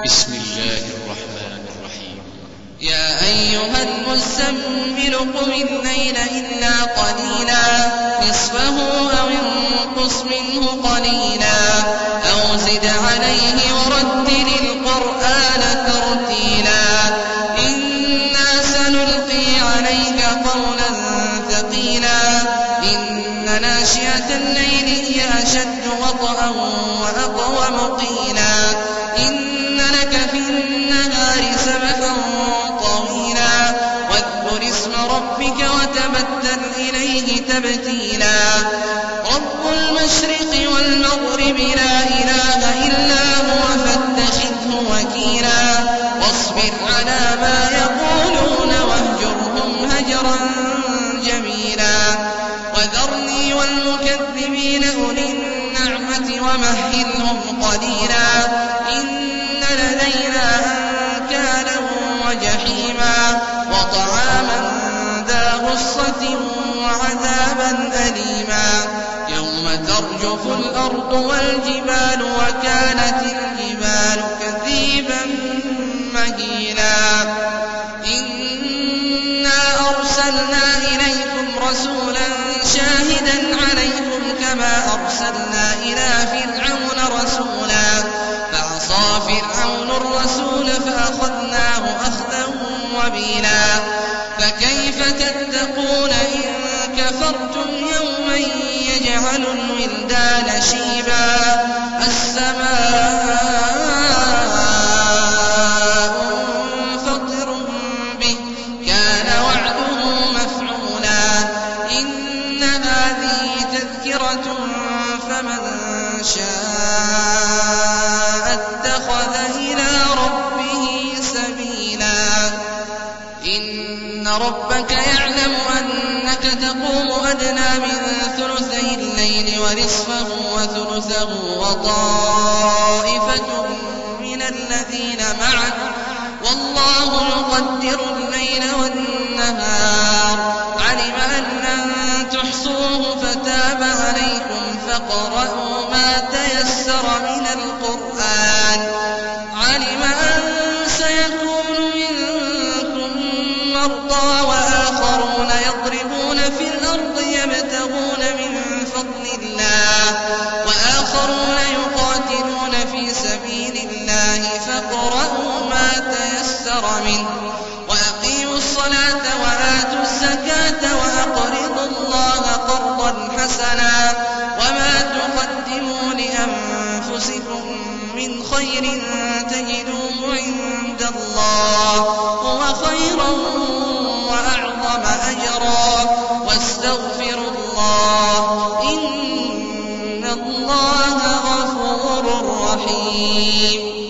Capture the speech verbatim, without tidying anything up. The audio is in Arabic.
بسم الله الرحمن الرحيم. يا أيها المزمل قم الليل إلا قليلا نصفه أو انقص منه قليلا أو زد عليه ورتل القرآن ترتيلا إنا سنلقي عليك قولا ثقيلا إن ناشئة الليل هي أشد وطئا وأقوم قيلا إن لك في النهار سبحا طويلا واذكر اسم ربك وتبتل إليه تبتيلا رب المشرق والمغرب لا إله إلا هو فاتخذه وكيلا واصبر على ما يقولون واهجرهم هجرا جميلا وذرني والمكذبين أولي النعمة ومهلهم قليلا إن لدينا أنكالا وجحيما وطعاما ذا غصة وعذابا أليما يوم ترجف الأرض والجبال وكانت الجبال كثيبا مهيلا إنا أرسلنا إليكم رسولا شاهدا عليكم كما أرسلنا إلى فرعون رسولا فعصى فرعون الرسول فأخذناه أخذا وبيلا فكيف تتقون إن كفرتم يوما يجعل الولدان شيبا السماء منفطر به كان وعده مفعولا إن هذه تذكرة فمن شاء اتخذ إلى ربه سبيلا إن ربك يعلم أنك تقوم أدنى من ثلثي الليل ونصفه وثلثه وطائفة من الذين معك والله يقدر الليل والنهار علم أن لن تحصوه فتاب عليكم فاقرؤوا ما تيسر من القرآن علم أن سيكون منكم مرضى وآخرون يضربون في الأرض يبتغون من فضل الله وآخرون يقاتلون في سبيل الله فاقرؤوا ما تيسر منه وأقيموا الصلاة وآتوا الزكاة وأقرضوا الله قرضا حسنا وما تقدموا لأنفسكم من خير تجدوه عند الله هو خيرا وأعظم أجرا واستغفروا الله إن الله غفور رحيم.